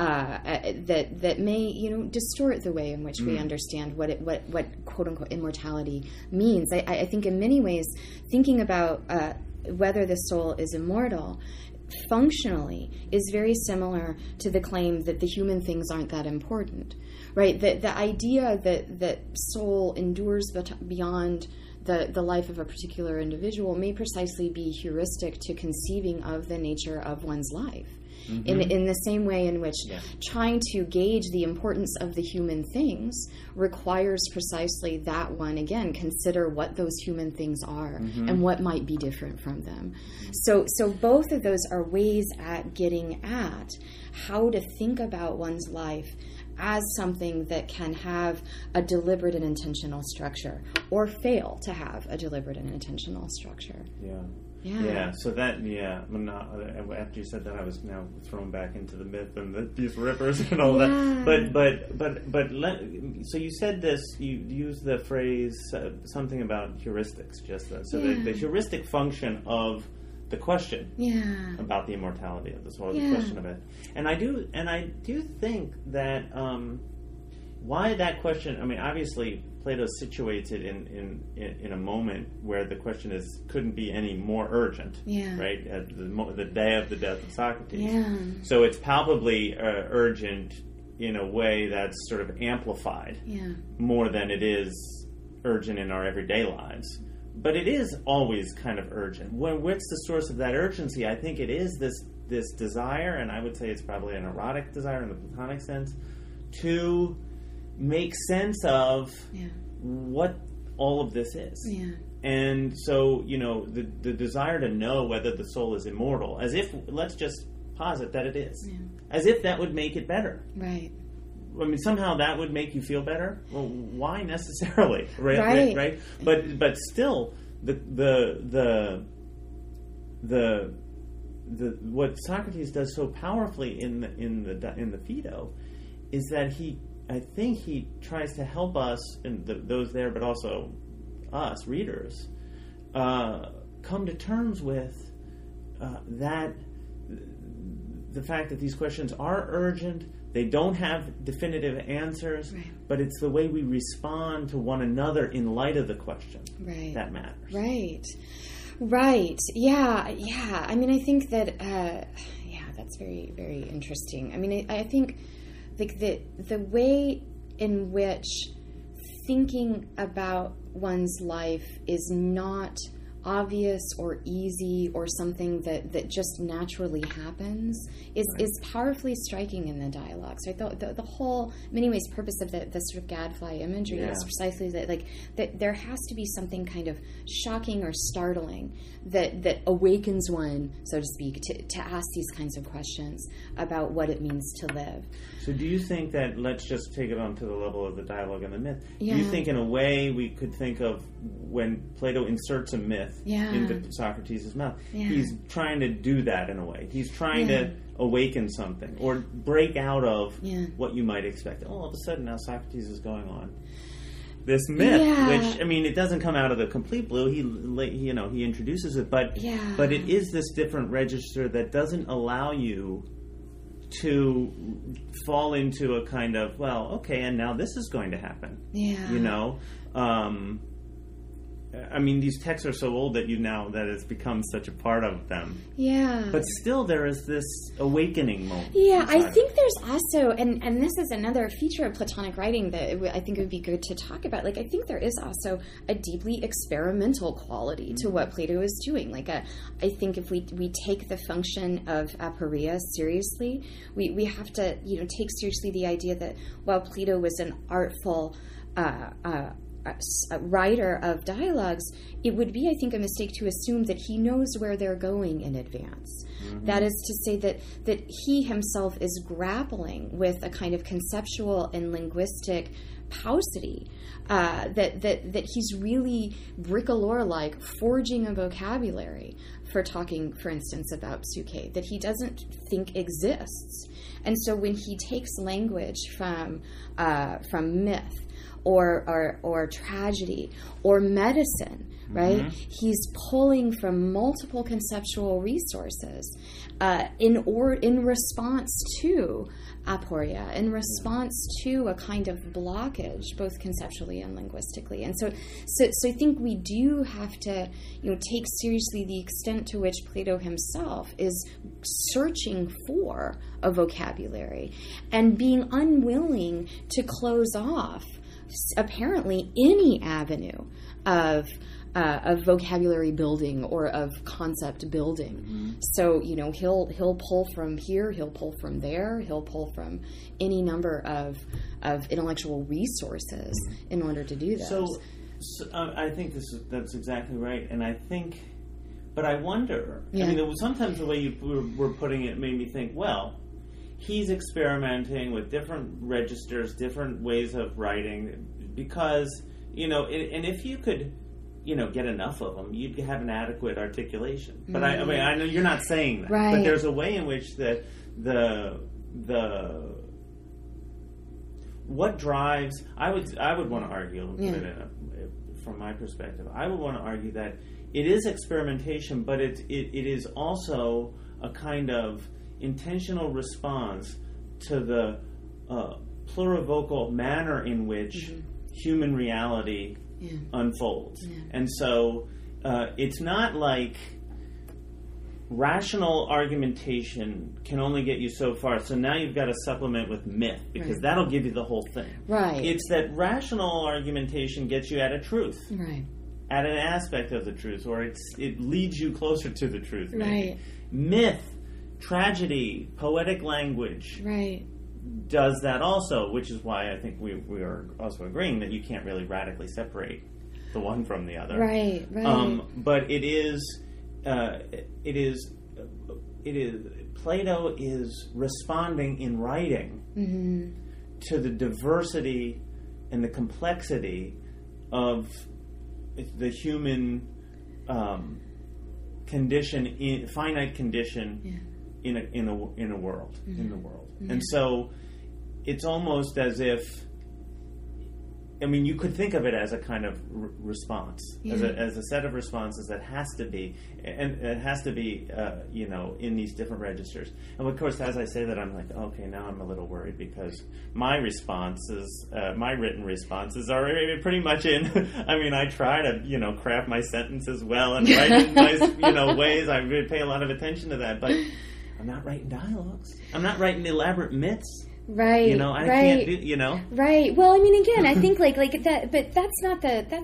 Speaker 2: that may distort the way in which we understand what quote unquote immortality means. I think in many ways thinking about whether the soul is immortal functionally is very similar to the claim that the human things aren't that important, right? The idea that soul endures beyond the life of a particular individual may precisely be heuristic to conceiving of the nature of one's life. Mm-hmm. In the same way in which trying to gauge the importance of the human things requires precisely that one, again, consider what those human things are and what might be different from them. So both of those are ways at getting at how to think about one's life as something that can have a deliberate and intentional structure or fail to have a deliberate and intentional structure.
Speaker 1: Yeah. So that, after you said that, I was now thrown back into the myth and these rivers and all that. But so you said this. You used the phrase something about heuristics. The heuristic function of the question about the immortality of the soul, the question of it, and I do think that why that question. I mean, obviously, Plato situates it in a moment where the question couldn't be any more urgent, right? At the day of the death of Socrates. So it's palpably urgent in a way that's sort of amplified more than it is urgent in our everyday lives. But it is always kind of urgent. What's the source of that urgency? I think it is this desire, and I would say it's probably an erotic desire in the Platonic sense, to make sense of what all of this is. And so, the desire to know whether the soul is immortal, as if, let's just posit that it is, as if that would make it better.
Speaker 2: Right.
Speaker 1: I mean, somehow that would make you feel better. Well, why necessarily? Right. But still, the what Socrates does so powerfully in the Phaedo is that I think he tries to help us, and those there, but also us, readers, come to terms with that the fact that these questions are urgent, they don't have definitive answers,
Speaker 2: right.
Speaker 1: but it's the way we respond to one another in light of the question
Speaker 2: right.
Speaker 1: that matters.
Speaker 2: Right. Yeah. I mean, I think that, that's very, very interesting. I mean, I think like the way in which thinking about one's life is not obvious or easy or something that just naturally happens is powerfully striking in the dialogue. So I thought the whole, in many ways, purpose of the sort of gadfly imagery is precisely that there has to be something kind of shocking or startling that awakens one, so to speak, to ask these kinds of questions about what it means to live.
Speaker 1: So do you think that, let's just take it on to the level of the dialogue and the myth,
Speaker 2: Yeah.
Speaker 1: do you think in a way we could think of when Plato inserts a myth into Socrates' mouth, he's trying to do that in a way. He's trying to awaken something or break out of what you might expect. All of a sudden now Socrates is going on this myth, which, I mean, it doesn't come out of the complete blue. He introduces it, but it is this different register that doesn't allow you to fall into a kind of, well, okay, and now this is going to happen. I mean, these texts are so old that that it's become such a part of them. Yeah. But still there is this awakening moment.
Speaker 2: Yeah, I think there's also, and this is another feature of Platonic writing that I think it would be good to talk about. Like, I think there is also a deeply experimental quality to what Plato is doing. Like, I think if we take the function of aporia seriously, we have to, take seriously the idea that while Plato was an artful writer of dialogues, it would be, I think, a mistake to assume that he knows where they're going in advance. Mm-hmm. That is to say that he himself is grappling with a kind of conceptual and linguistic paucity, that he's really bricoleur-like forging a vocabulary for talking, for instance, about Psuche, that he doesn't think exists. And so when he takes language from myth, or tragedy, or medicine, right? Mm-hmm. He's pulling from multiple conceptual resources in response to aporia, in response to a kind of blockage, both conceptually and linguistically. And so I think we do have to, take seriously the extent to which Plato himself is searching for a vocabulary and being unwilling to close off apparently any avenue of vocabulary building or of concept building. Mm-hmm. So, he'll pull from here, he'll pull from there, he'll pull from any number of intellectual resources in order to do that.
Speaker 1: So I think that's exactly right, and I think, but I wonder. I mean, sometimes the way you were putting it made me think, well, he's experimenting with different registers, different ways of writing, because, and if you could, get enough of them, you'd have an adequate articulation. But I mean, I know you're not saying that,
Speaker 2: right.
Speaker 1: But there's a way in which what drives, I would want to argue, from my perspective, I would want to argue that it is experimentation, but it is also a kind of intentional response to the plurivocal manner in which human reality unfolds. Yeah. And so it's not like rational argumentation can only get you so far, so now you've got to supplement with myth, because that'll give you the whole thing.
Speaker 2: Right.
Speaker 1: It's that rational argumentation gets you at a truth.
Speaker 2: Right.
Speaker 1: At an aspect of the truth, or it leads you closer to the truth. Maybe.
Speaker 2: Right.
Speaker 1: Myth, tragedy, poetic language does that also, which is why I think we are also agreeing that you can't really radically separate the one from the other.
Speaker 2: Right.
Speaker 1: But it is Plato is responding in writing to the diversity and the complexity of the human condition, finite condition in a world, in the world. And so it's almost as if, I mean, you could think of it as a kind of response, as a set of responses that has to be, and it has to be, in these different registers. And of course, as I say that, I'm like, okay, now I'm a little worried because my responses, my written responses are pretty much in. I mean, I try to, craft my sentences well and write in nice, ways. I really pay a lot of attention to that, but I'm not writing dialogues. I'm not writing elaborate myths.
Speaker 2: Right.
Speaker 1: I can't do,
Speaker 2: Right. Well, I mean, again, I think like that, but that's not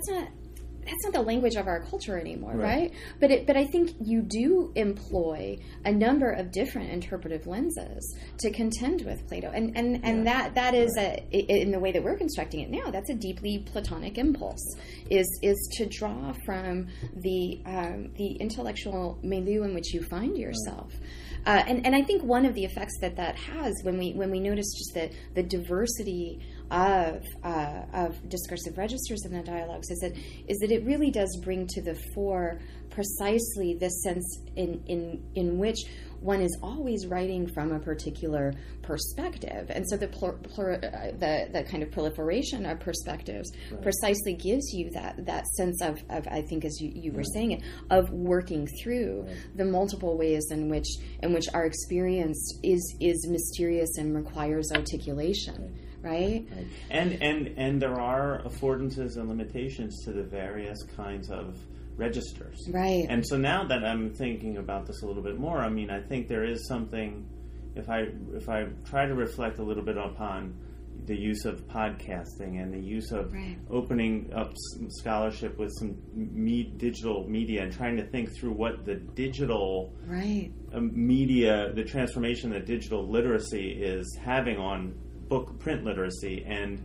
Speaker 2: the language of our culture anymore, right? But I think you do employ a number of different interpretive lenses to contend with Plato, and that is in the way that we're constructing it now. That's a deeply Platonic impulse, is to draw from the intellectual milieu in which you find yourself. And I think one of the effects that has when we notice just the diversity of discursive registers in the dialogues is that it really does bring to the fore precisely this sense in which one is always writing from a particular perspective, and so the kind of proliferation of perspectives precisely gives you that sense of I think, as you were saying it, of working through the multiple ways in which our experience is mysterious and requires articulation. Right?
Speaker 1: And there are affordances and limitations to the various kinds of registers.
Speaker 2: Right.
Speaker 1: And so now that I'm thinking about this a little bit more, I mean, I think there is something, if I try to reflect a little bit upon the use of podcasting and the use of opening up scholarship with some digital media and trying to think through what the digital media, the transformation that digital literacy is having on print literacy, and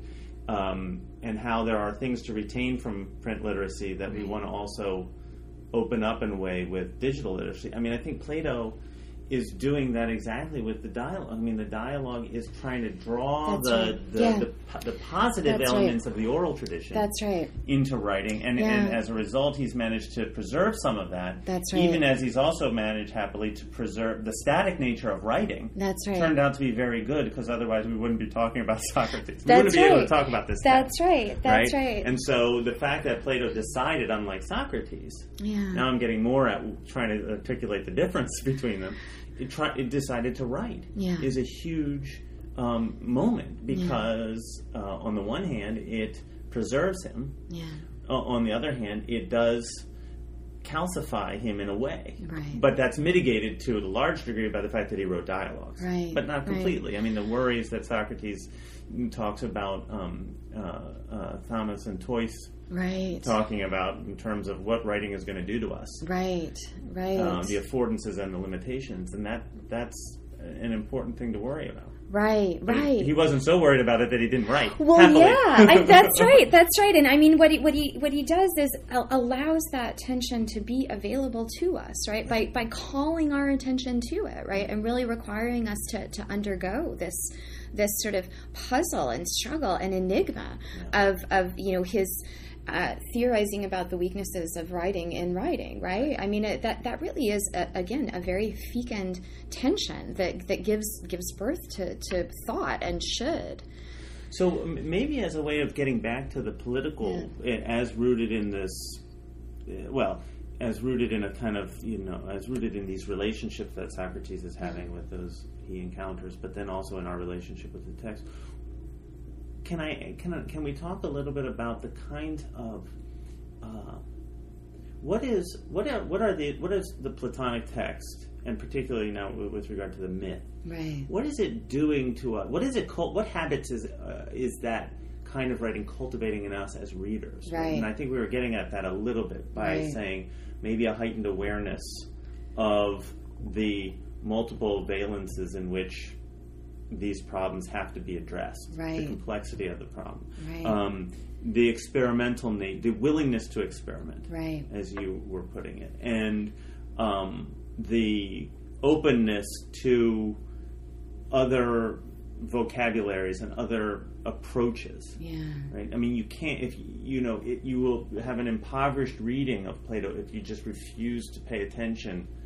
Speaker 1: how there are things to retain from print literacy that we want to also open up in a way with digital literacy. I mean, I think Plato is doing that exactly with the dialogue. I mean, the dialogue is trying to draw the positive elements of the oral tradition into writing, and as a result, he's managed to preserve some of that. Even as he's also managed happily to preserve the static nature of writing. Turned out to be very good, because otherwise we wouldn't be talking about Socrates. We wouldn't be able to talk about this.
Speaker 2: That's right.
Speaker 1: And so the fact that Plato decided, unlike Socrates, now I'm getting more at trying to articulate the difference between them. It decided to write is a huge moment, because on the one hand it preserves him, on the other hand it does calcify him in a way, but that's mitigated to a large degree by the fact that he wrote dialogues, but not completely. I mean, the worries that Socrates talks about, Thomas and Toyce talking about in terms of what writing is going to do to us, the affordances and the limitations, and that's an important thing to worry about. He wasn't so worried about it that he didn't write.
Speaker 2: Well, that's right. And I mean, what he does is allows that tension to be available to us, right? By calling our attention to it, right, and really requiring us to undergo this sort of puzzle and struggle and enigma of his theorizing about the weaknesses of writing in writing, right? I mean, that really is again a very fecund tension that gives birth to thought, and should.
Speaker 1: So maybe as a way of getting back to the political, as rooted in this, as rooted in a kind of, as rooted in these relationships that Socrates is having with those he encounters, but then also in our relationship with the text. Can we talk a little bit about the kind of what is the Platonic text, and particularly now with regard to the myth?
Speaker 2: Right.
Speaker 1: What is it doing to us? What habits is that kind of writing cultivating in us as readers?
Speaker 2: Right.
Speaker 1: And I think we were getting at that a little bit by saying maybe a heightened awareness of the multiple valences in which these problems have to be addressed. The complexity of the problem. The experimental need, the willingness to experiment, as you were putting it, and the openness to other vocabularies and other approaches. Right? I mean, you can't, if you will have an impoverished reading of Plato if you just refuse to pay attention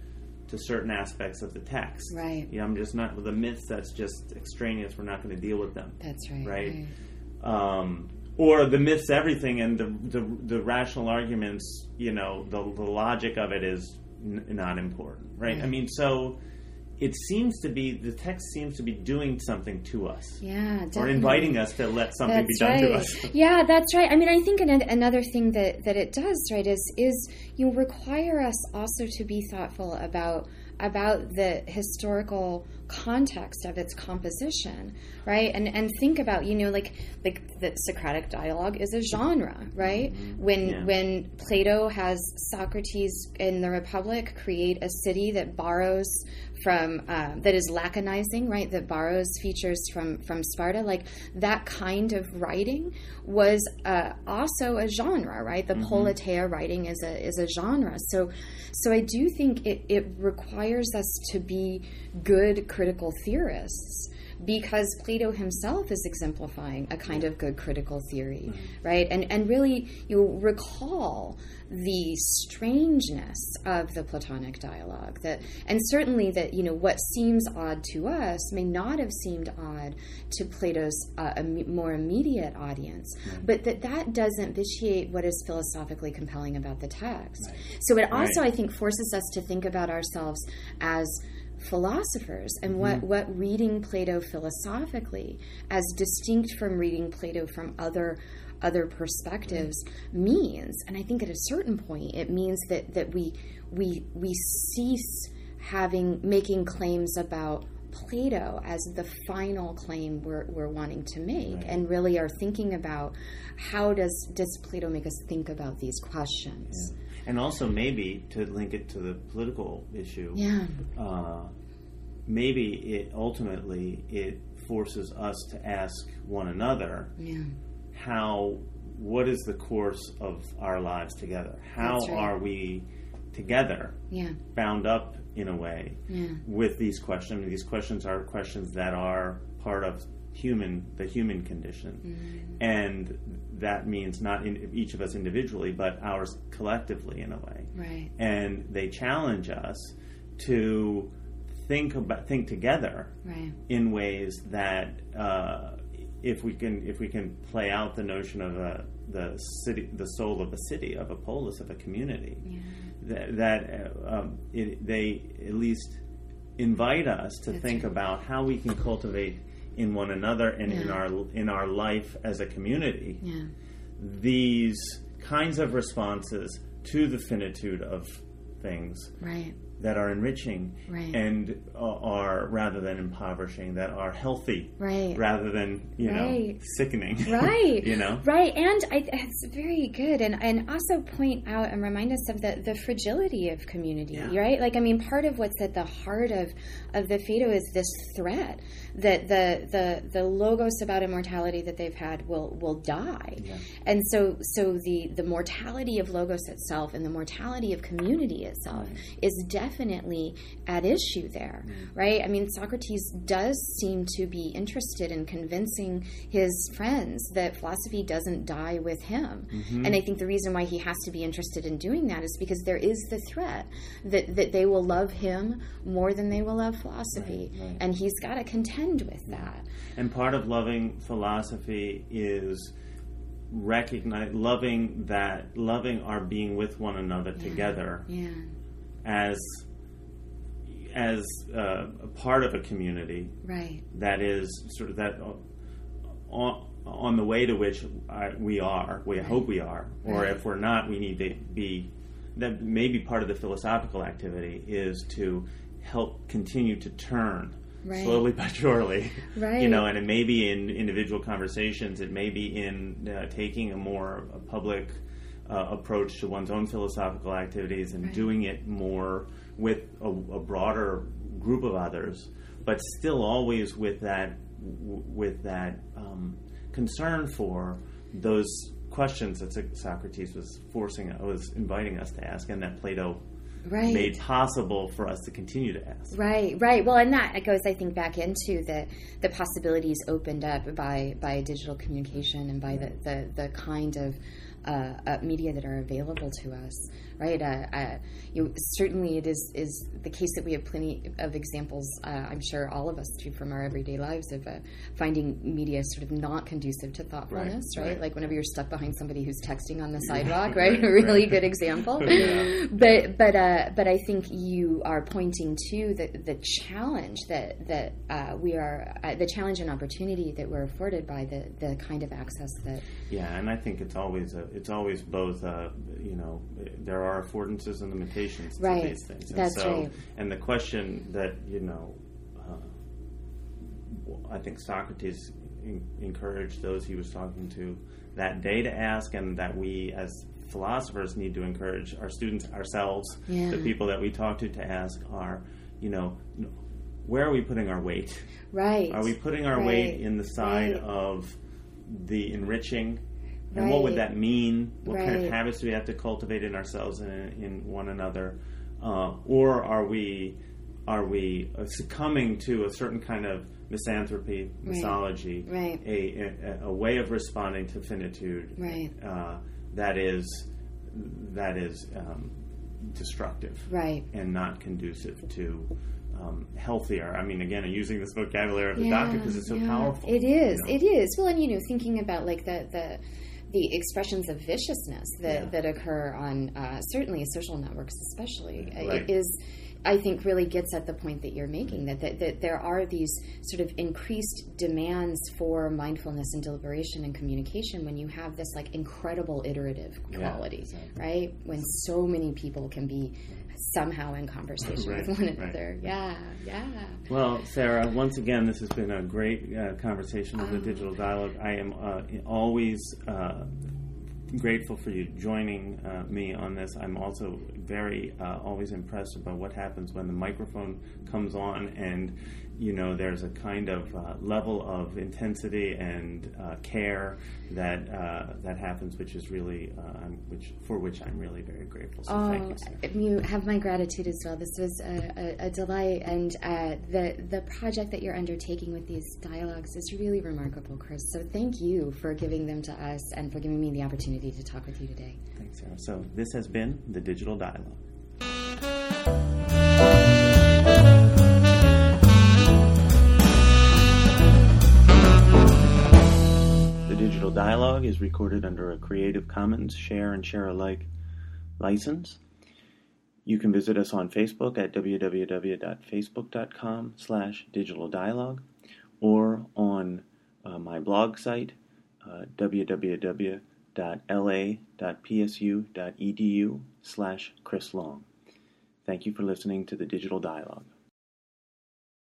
Speaker 1: to certain aspects of the text.
Speaker 2: Right.
Speaker 1: I'm just not, the myths that's just extraneous, we're not going to deal with them.
Speaker 2: That's right.
Speaker 1: Right? Or the myths, everything, and the rational arguments, the logic of it is not important, right? So it seems to be, the text seems to be doing something to us.
Speaker 2: Yeah, definitely.
Speaker 1: Or inviting us to let something be done to us.
Speaker 2: Yeah, that's right. I think another thing that it does, right, is require us also to be thoughtful about the historical context of its composition, right? And think about, like the Socratic dialogue is a genre, right? Mm-hmm. When Plato has Socrates in the Republic create a city that borrows from that is laconizing, right? That borrows features from Sparta, like that kind of writing was also a genre, right? The Politeia writing is a genre. So I do think it requires us to be good critical theorists, because Plato himself is exemplifying a kind of good critical theory, right? And really, recall the strangeness of the Platonic dialogue, and certainly that what seems odd to us may not have seemed odd to Plato's more immediate audience, but that doesn't vitiate what is philosophically compelling about the text. Right. So it also, I think, forces us to think about ourselves as philosophers and what reading Plato philosophically, as distinct from reading Plato from other perspectives, means. And I think at a certain point it means that we cease making claims about Plato as the final claim we're wanting to make, and really are thinking about how does Plato make us think about these questions.
Speaker 1: Yeah. And also, maybe to link it to the political issue, maybe it ultimately forces us to ask one another, what is the course of our lives together? How are we together, bound up in a way with these questions? These questions are questions that are part of the human condition, and that means not in each of us individually, but ours collectively in a way.
Speaker 2: Right.
Speaker 1: And they challenge us to think together in ways that, if we can play out the notion of the soul of a city, of a polis, of a community, they at least invite us to think about how we can cultivate in one another and in our life as a community these kinds of responses to the finitude of things that are enriching and are, rather than impoverishing, that are healthy rather than sickening.
Speaker 2: Right. And it's very good, and also point out and remind us of the fragility of community, right? Part of what's at the heart of the Phaedo is this threat that the logos about immortality that they've had will die, and so the mortality of logos itself and the mortality of community itself is definitely at issue there, right? Socrates does seem to be interested in convincing his friends that philosophy doesn't die with him, and I think the reason why he has to be interested in doing that is because there is the threat that they will love him more than they will love philosophy, and he's got to contend with that.
Speaker 1: And part of loving philosophy is loving our being with one another together as a part of a community that is sort of that on the way to which we hope we are, or if we're not, we need to be. That may be part of the philosophical activity, is to help continue to turn slowly but surely, and it may be in individual conversations, it may be in taking a public approach to one's own philosophical activities and doing it more with a broader group of others, but still always with that concern for those questions that Socrates was inviting us to ask, and that Plato made possible for us to continue to ask.
Speaker 2: Right. Well, and that goes, I think, back into the possibilities opened up by digital communication and by the kind of media that are available to us. Right. Certainly, it is the case that we have plenty of examples. I'm sure all of us do from our everyday lives of finding media sort of not conducive to thoughtfulness. Right. Like whenever you're stuck behind somebody who's texting on the sidewalk. Right. A really good example. But I think you are pointing to the challenge that we are the challenge and opportunity that we're afforded by the kind of access that.
Speaker 1: Yeah, and I think it's always both. There are affordances and limitations to these things. And
Speaker 2: That's right.
Speaker 1: And the question that I think Socrates encouraged those he was talking to that day to ask, and that we as philosophers need to encourage our students, ourselves, the people that we talk to ask are, where are we putting our weight?
Speaker 2: Right.
Speaker 1: Are we putting our weight in the side of the enriching? And what would that mean? What kind of habits do we have to cultivate in ourselves and in one another? Or are we succumbing to a certain kind of misanthropy, misology, a way of responding to finitude that is destructive and not conducive to healthier. I mean, again, I'm using this vocabulary of the doctor because it's so powerful.
Speaker 2: It is. It is. Well, and thinking about like the expressions of viciousness that occur on certainly social networks, especially, is, I think, really gets at the point that you're making, that there are these sort of increased demands for mindfulness and deliberation and communication when you have this like incredible iterative quality, right? When so many people can be somehow in conversation with one another. Yeah.
Speaker 1: Well, Sarah, once again, this has been a great conversation on the Digital Dialogue. I am always grateful for you joining me on this. I'm also very always impressed about what happens when the microphone comes on and there's a kind of level of intensity and care that happens, which is really for which I'm really very grateful. So thank you, Sarah.
Speaker 2: You have my gratitude as well. This was a delight, and the project that you're undertaking with these dialogues is really remarkable, Chris. So thank you for giving them to us and for giving me the opportunity to talk with you today.
Speaker 1: Thanks, Sarah. So this has been the Digital Dialogue. Digital Dialogue is recorded under a Creative Commons Share and Share Alike license. You can visit us on Facebook at www.facebook.com/digitaldialogue or on my blog site, www.la.psu.edu/Chris Long. Thank you for listening to the Digital Dialogue.